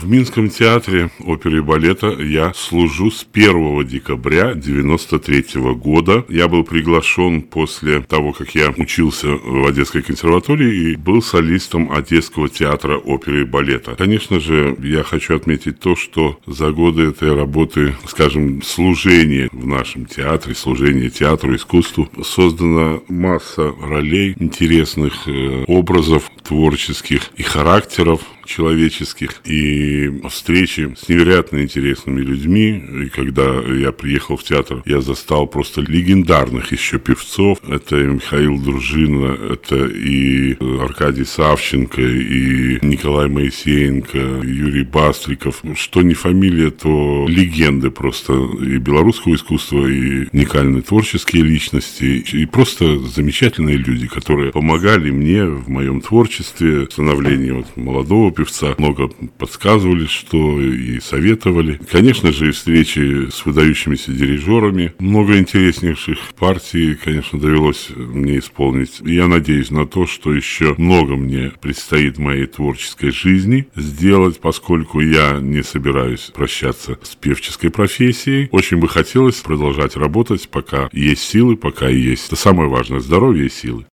В Минском театре оперы и балета я служу с 1 декабря 1993 года. Я был приглашен после того, как я учился в Одесской консерватории и был солистом Одесского театра оперы и балета. Конечно же, я хочу отметить то, что за годы этой работы, скажем, служения в нашем театре, служения театру, искусству, создана масса ролей, интересных образов творческих и характеров человеческих, и встречи с невероятно интересными людьми. И когда я приехал в театр, я застал просто легендарных еще певцов. Это и Михаил Дружина, это и Аркадий Савченко, и Николай Моисеенко, Юрий Бастриков. Что не фамилия, то легенды просто и белорусского искусства, и уникальные творческие личности, и просто замечательные люди, которые помогали мне в моем творчестве, в становлении молодого певца, много подсказывали, что и советовали. Конечно же, и встречи с выдающимися дирижерами. Много интереснейших партий, конечно, довелось мне исполнить. Я надеюсь на то, что еще много мне предстоит в моей творческой жизни сделать, поскольку я не собираюсь прощаться с певческой профессией. Очень бы хотелось продолжать работать, пока есть силы, пока есть, это самое важное, здоровье и силы.